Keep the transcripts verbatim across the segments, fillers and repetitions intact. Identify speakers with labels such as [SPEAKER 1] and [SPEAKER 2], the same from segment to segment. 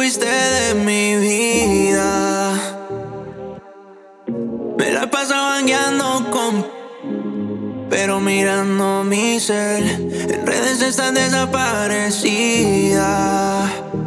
[SPEAKER 1] fuiste de mi vida. Me la paso bangueando con, pero mirando mi cel. En redes estás desaparecida,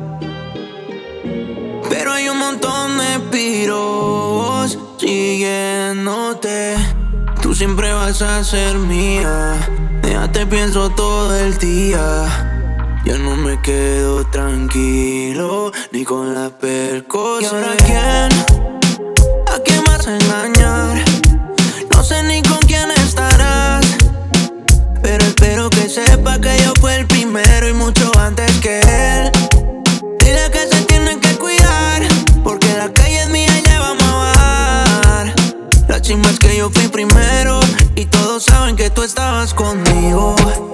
[SPEAKER 1] pero hay un montón de piros siguiéndote. Tú siempre vas a ser mía. Ya te pienso todo el día. Ya no me quedo tranquilo ni con la percocet. ¿Y ahora quién? ¿A quién vas a engañar? No sé ni con quién estarás, pero espero que sepa que yo fui el primero y mucho antes que él. Dile que se tienen que cuidar, porque la calle es mía y le vamos a bajar. La chimba es que yo fui primero y todos saben que tú estabas conmigo.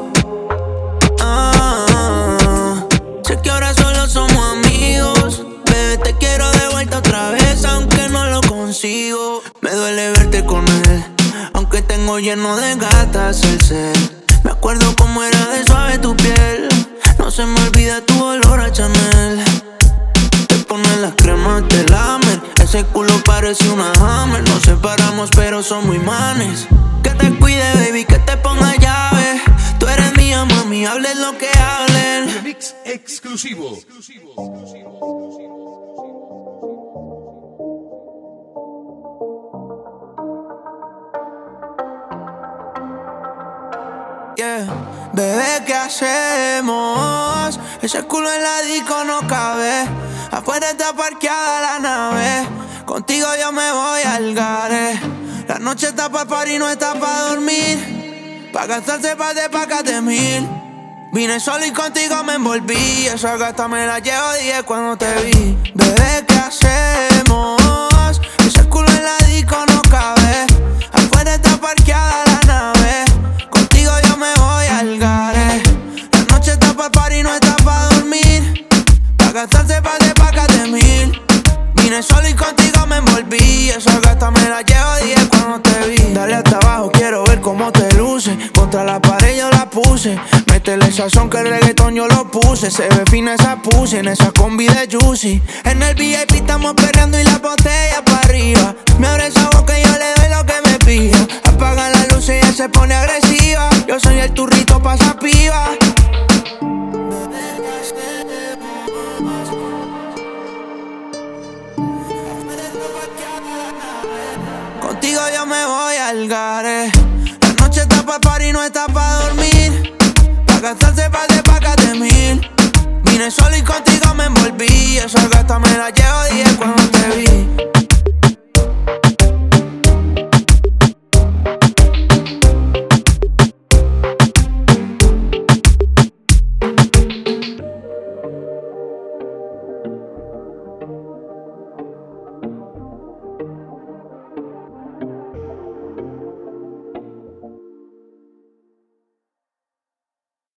[SPEAKER 1] Ah, sé que ahora solo somos amigos. Bebé, te quiero de vuelta otra vez, aunque no lo consigo. Me duele verte con él, aunque tengo lleno de gatas el ser. Me acuerdo cómo era de suave tu piel. No se me olvida tu olor a Chanel. Te pones las cremas de lamer. Ese culo parece una Hammer. Nos separamos pero somos imanes. Que te cuide, baby, que te ponga llave. Tú eres mía, mami, hables lo que hablen.
[SPEAKER 2] Remix exclusivo.
[SPEAKER 1] Yeah. Bebé, ¿qué hacemos? Ese culo en la disco no cabe. Afuera está parqueada la nave. Contigo yo me voy al gare. La noche está pa' party, no está pa' dormir. Pa' gastarse pa' de pacate mil. Vine solo y contigo me envolví. Esa gata me la llevo diez cuando te vi. Bebé, ¿qué hacemos? Ese culo en la disco no cabe. Afuera está parqueada la nave. Contigo yo me voy al gare. La noche está pa' party, no está pa' dormir. Pa' gastarse pa' de pacate mil. Vine solo y contigo me envolví. Esa gata me la llevo diez cuando te vi. Dale hasta abajo, quiero ver cómo te luce. Contra la pared yo la puse. Métele sazón que el reggaetón yo lo puse. Se ve fina esa pussy en esa combi de Juicy. En el V I P estamos perreando y la botella pa' arriba. Me abre esa boca y yo le doy lo que me pida. Apaga la luz y ella se pone agresiva. Yo soy el turrito pa' esa piba. Contigo yo me voy al gare. La noche está pa' party, no está pa' dormir. Pa' gastarse pa' de pacate mil. Vine solo y contigo me envolví. Esa gata me la llevo diez cuando te vi.